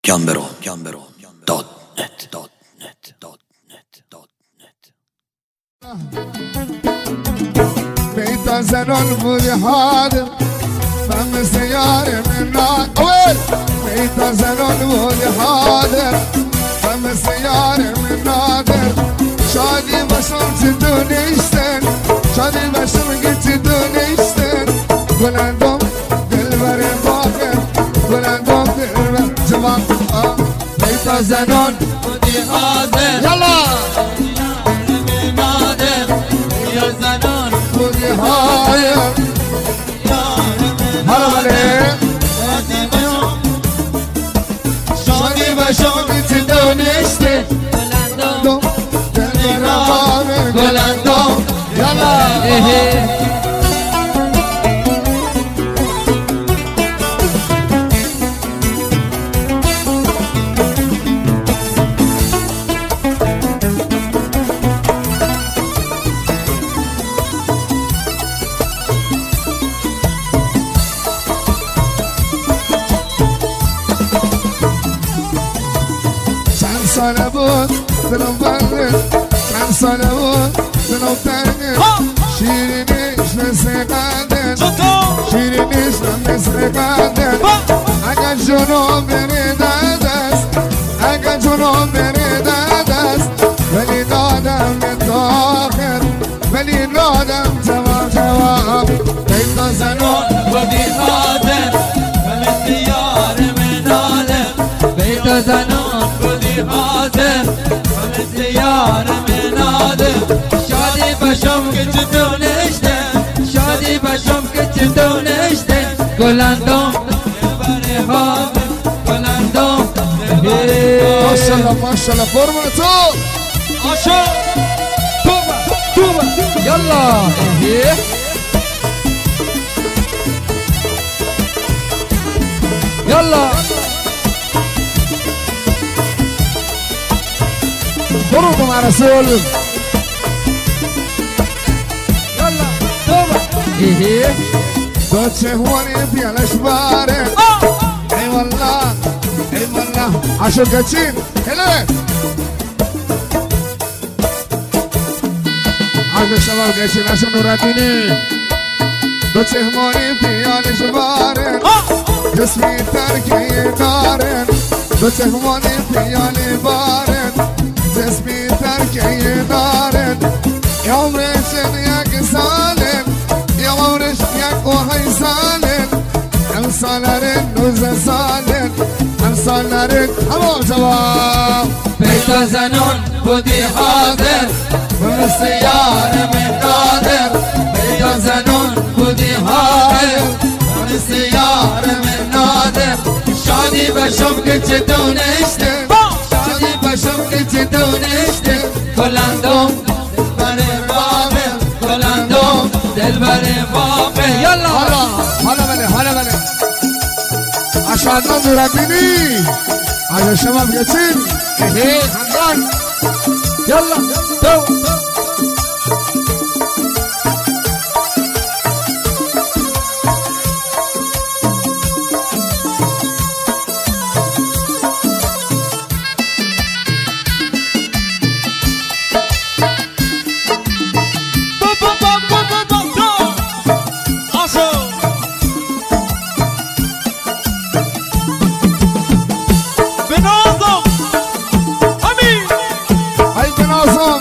gambero.net بيت زنون بودي حاضر فم سيارة من نار أول بيت زنون بودي حاضر فم سيارة من نادر شادي بشم تدون اشتن شادي بشم قلت تدون اشتن بلندم دلبر باقر بلندم دلبر جوان بيت زنون بودي حاضر يلا من نادر يا زنون بودي حاضر هلا عليك شادي بشم تدون اشتن بلندم يلا چند ساله بود دلم بنده چند ساله بود دلم تنگه شیرینیش مثل قندل شیرینیش مثل قندل اگر جنوب بری دست اگر جنوب بری دست ولی دادم به آخر ولی دادم جواب بیت زنون بودي حاضر فمثل يار من عالم بيت زنون بودي حاضر فمثل يار من عالم شادي بشم كتدون اشتن شادي بشم كتدون اشتن قلندم بري حاضر قلندم ما شاء الله فرمة تو عشو توبة توبة يلا يلا برضو مع رسول يلا توبة دوت شهواني في الاشبار اي والله اي والله عشو كاتشين هلا عشو الشباب كاتشين عشو نوراتيني دوت شهواني في الاشبار جسمي تركي نارن دوت شهواني في الاشبار جسمي تركي نارن يا عمرش ياك سالم يا عمرش ياك وهي سالم امسالرن نوز سالم امسالرن همو جواب بيت زنون بودي حاضر والسيار من قادر بيت زنون بودي حاضر والسيار من نادر شادي بشم كتدون اشتن شادي بشم كتدون اشتن قلندم بري رابر قلندم دل بري باقر يلا هلا بله عشان نوراتيني عشان الشباب كاتشين ايه هنغان يلا تو هاي بناظم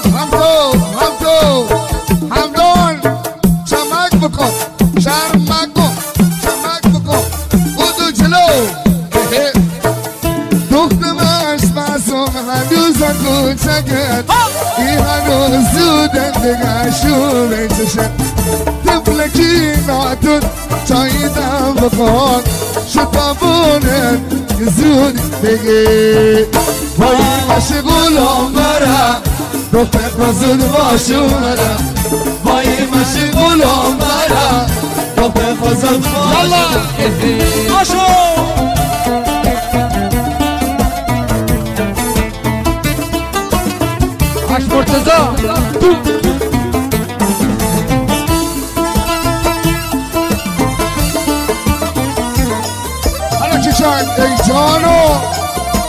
حمدون شمك بكم بودو جلو دختمش معصوم هنوزا کوچکت ای هنوز زودن دگشو بیچشت طفلکی ناتون چاییدم بکن شتابونت زود بگی وای مشغولم برم دختر زود باشو برم وای مشغولم برم دختر زود باشو عاش مرتضى هلا چشان ای جانو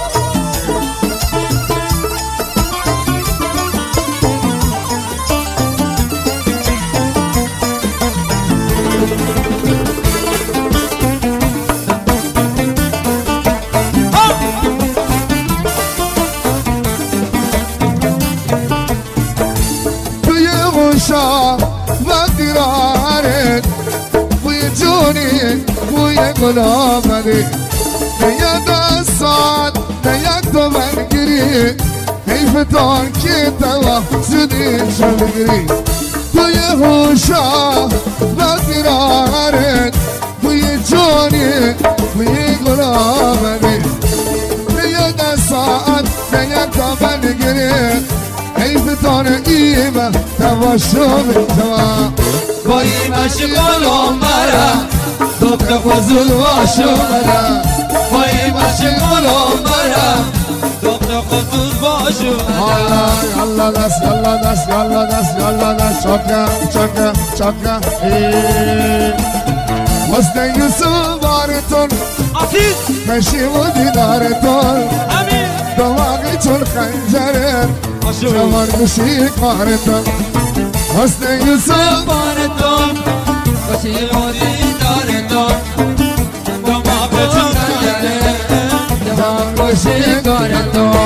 گل آمده نه دستات نه یک تو بنگیری حیف تان که توسطی شو بگیری توی هوشا و تیرارت توی جانی توی گل آمده نه دستات نه یک تو بنگیری حیف تان ایمه توشو بگیری با ایمش گلم برم دکتر فضول باشو برم با ایمش گلم برم دکتر فضول باشو برم یالا دست یالا دست یالا دست یالا دست چاکه چاکه چاکه حسن یوسف بارتون عزیز کشیم و دیدارتون امین دواغی چون خنجره جوان کشی کارتون حسن یوسف بارتون کشیم و دیدارتون دواغی چون خنجره جوان کشی کارتون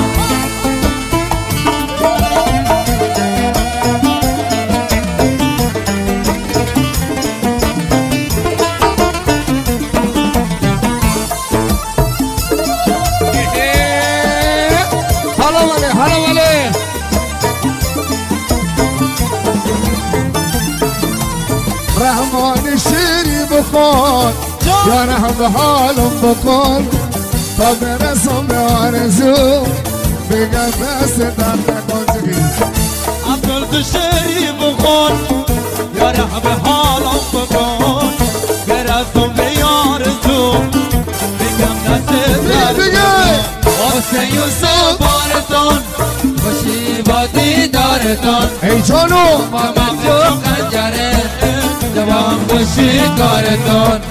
رحمان شیری بخون یا رحم حالم بکن تا برسم به آرزو بگم دست در نکن عبدالقشری بخون یا رحم حالم بکن برسم به آرزو بگم دست در نکن حسن یوسف بارتون خوشی با دیدارتون ای جانو با مخلوق خنجره جوان خوشی کارتون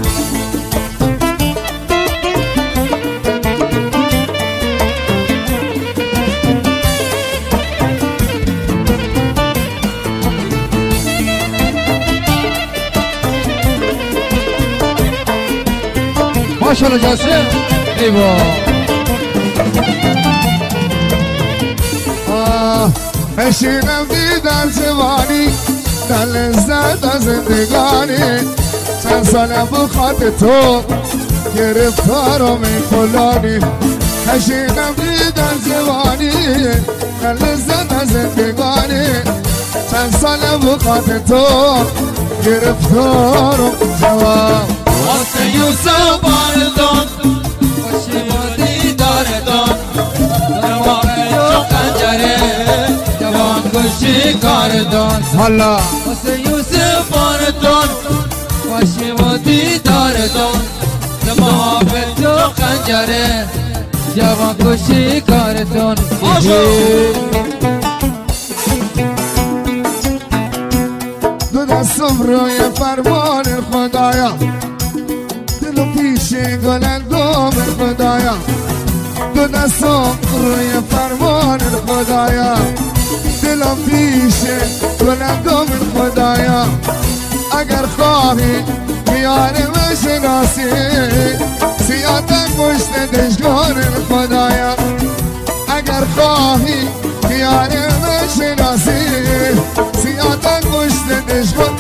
ماشاءالله جاسم ایوا بشینم دیدن زمانی در لذت از زندگانی چند سالم بخاط تو گرفتارم این کلانی بشینم دیدن زمانی در لذت از زندگانی چند سالم بخاط تو گرفتارم جواب حسن یوسف بارتون خوشی با دیدارتون دواغی خنجره جوان کشی کارتون حالا حسن یوسف بارتون خوشی با دیدارتون دواغی خنجره جوان کشی کارتون دو دستم روی فرمان خدایا دل و پیش گلندام خدایا دو دستم روی فرمان خدایا دل و پیش گلندام خدایا اگر خواهی بیار شناسی سیاتن پشت دشگان خدایا اگر خواهی بیار شناسی سیاتن پشت دشگان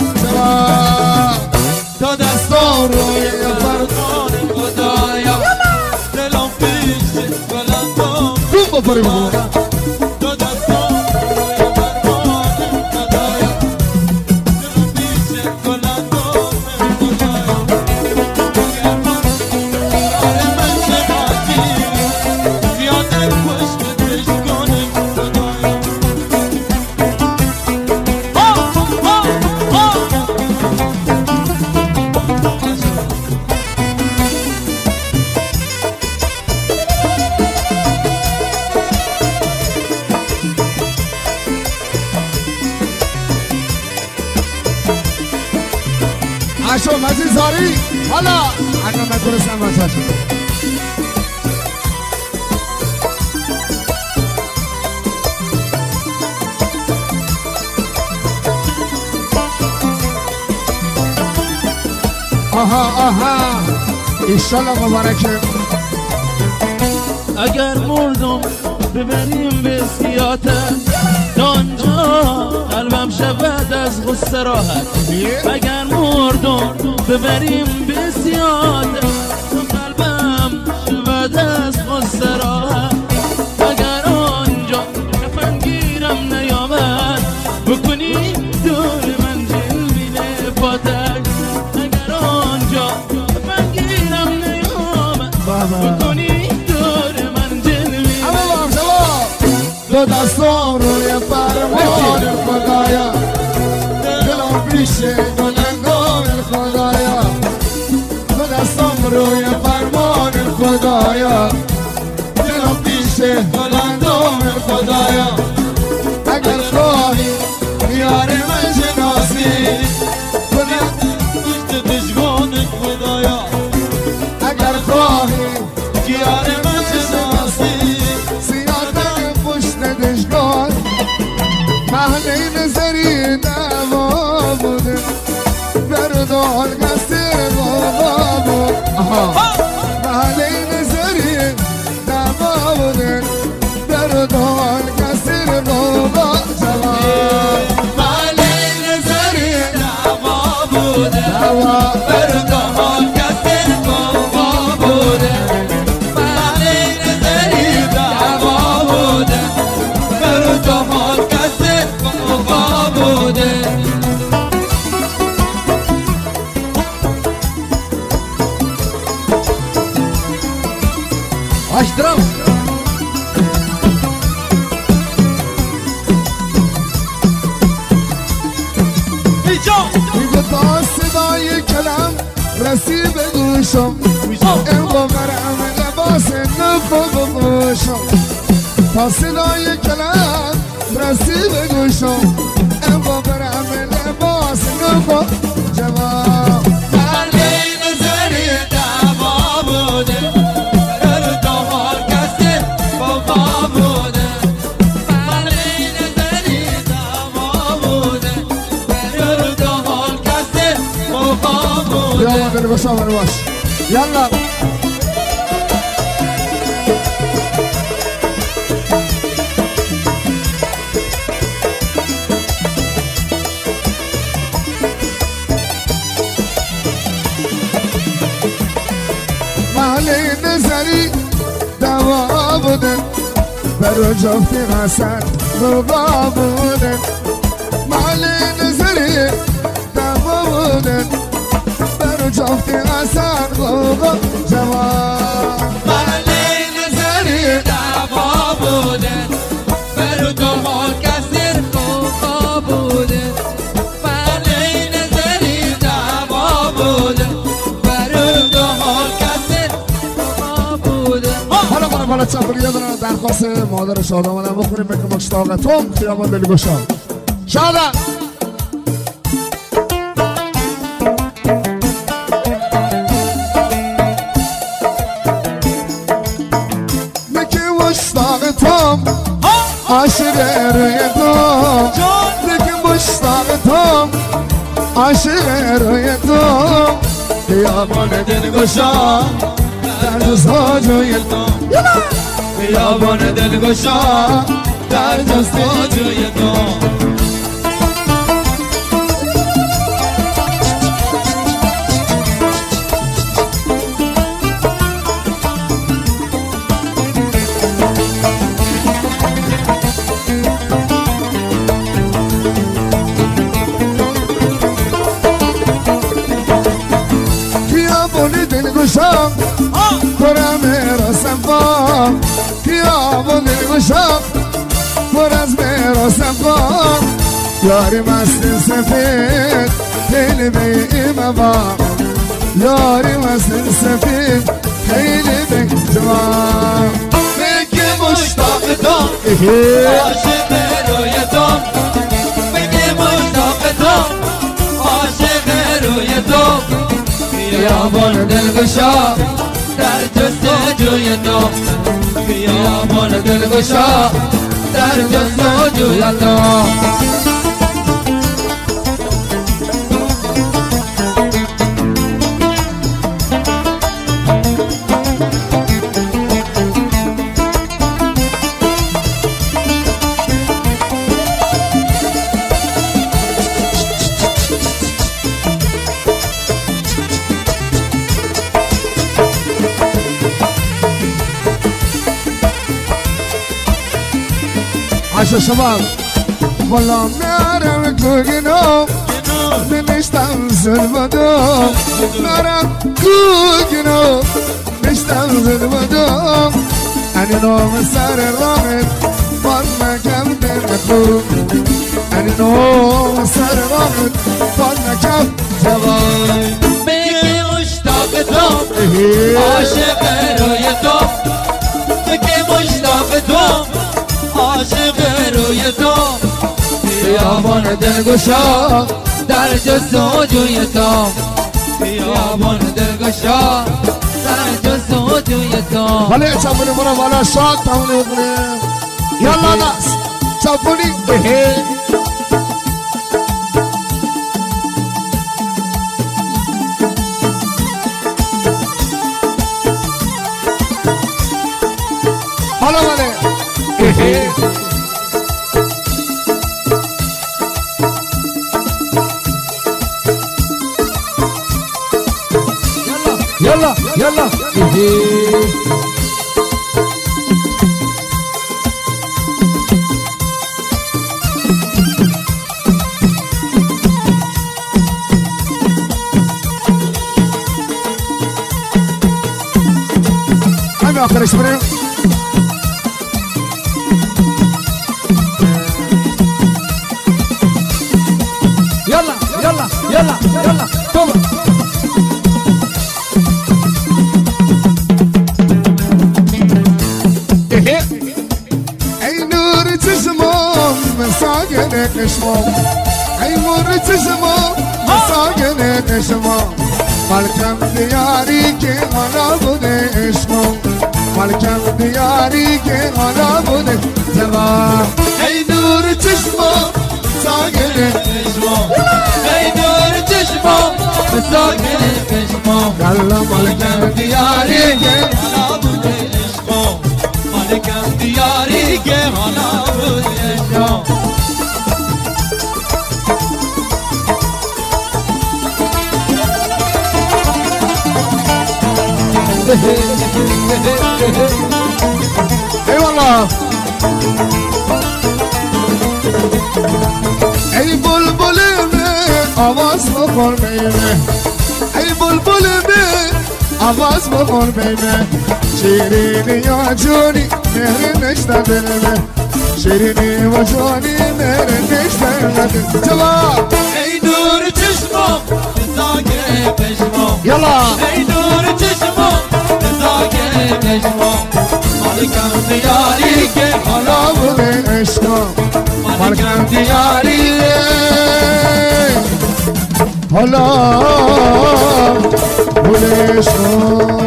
تا دستان روی فرمان خدایا دلم پیش گلندام خوب بپریم تا دستان روی فرمان خدایا دلم پیش گلندام خدایا اگر من شناسی زیادن پشت دشگان خدایا عشو مزید زاری حالا اگر من درستم واسه شد آها آها ایشالله مبارکه اگر مردم ببریم به سیاتت تا آنجا قلبم شود از غصه راحت اگر مردم مردم ببریم به زیاده تو قلبم شود از غصه راحت اگر آنجا کفن گیرم نیامد بکنی دور من جلوی پاتک اگر آنجا کفن گیرم نیامد بکنی دور من جلوی دو دستان روی فرمان خدایا دلم پیشه گلنگان خدایا دو دستان روی فرمان خدایا دلم پیشه گلنگان خدایا اگر خواهی یار من شناسی پشت دشمن خدایا اگر خواهی یار من شناسی سیادت پشت دشگاه محله نظری دوا بوده بردال قصر بابا بود محله نظری دوا بوده بردال قصر بابا جوان محله نظری دوا بوده دوا بردال قصر بابا بوده محله نظری دوا بوده بردال قصر بابا بوده اشترم میگه تا صدای کلم رسی به گوشم این بغرم لباس نفو بپوشم تا صدای کلم رسی به گوشم این بغرم لباس نفو جواب محله نظری دوا بوده بردال قصر بابا بوده محله نظری دوا بوده بردال قصر بابا بوده یا مادر باشم باش یلا محله نظری دوا بوده برو جفتی حسن روبا بوده محله نظری دوا بوده برو جفتی حسن روبا جوان محله نظری دوا بوده بردال قصر بابا بوده محله نظری دوا بوده بردال قصر بابا بوده حالا بالا چپلی یه دونه درخواست مادر شاد آمدن بخوریم بکنم مشتاقتم خیابان دلگشا شادن نکی مشتاقتم عاشق روی دوم نکی مشتاقتم عاشق روی دوم خیابان دلگشا در جستجوی تو خیابان دلگشا در جستجوی تو خیابان دلگشا پر از میراسم بام خیابان دلگشا پر از میراسم بام یاری مست سفید خیلی بیم بام یاری مست سفید خیلی بیم جوان بگی مشتاق تو عاشق روی تو بگی مشتاق تو عاشق روی تو خیابان دلگشا در جستجوی تو خیابان دلگشا در جستجوی تو عشان شباب والله نارم كوكنو نشتغل بدوم نارم كوكنو نشتغل بدوم أنا نوم سر الرامد فانا كم تنخو أنا نوم سر الرامد فانا كم جوان بگی مشتاق تو عاشق روی تو بگی مشتاق تو عاشق روی تو بیابان دلگشا در جستجوی تو بیابان دلگشا در جستجوی تو ولی چپونی برو بالا شاد تمونی بکنی یالا ناس چپونی حالا ولی يلا يلا هذا آخر اسبرين يلا يلا يلا يلا توما اي نور تسمم مساقن قشمم اي نور تسمم مساقن قشمم مالكم دياري كي انا بودي اسمم مالكم دياري كي انا بودي زمان اي نور تسمم مساقن قشمم اي نور تشمم مساكن كشمم يلا مالكم دياري كي انا بودي عشقم مالكم دياري كي انا بودي عشقم اي والله ای بلبل آواز بخور بیمه ای بلبل آواز بخور بیمه شیرینی یا جونی مهر نشته دلمه شیرینی و جونی مهر نشته دلمه جواب ای نور چشمم مساکن کشمم یلا ای نور چشمم مساکن کشمم مالکم دیاری که حالا بوده عشقم مالکم دیاری حالا بوده عشقم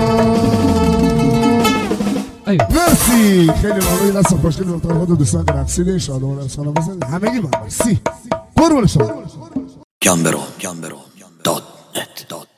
مرسی خیلی ممنون دست خوشگل رو خود دوستان رقصیده شادمان ارسانه بزنید همگی من مرسی قربون شما Gambero.net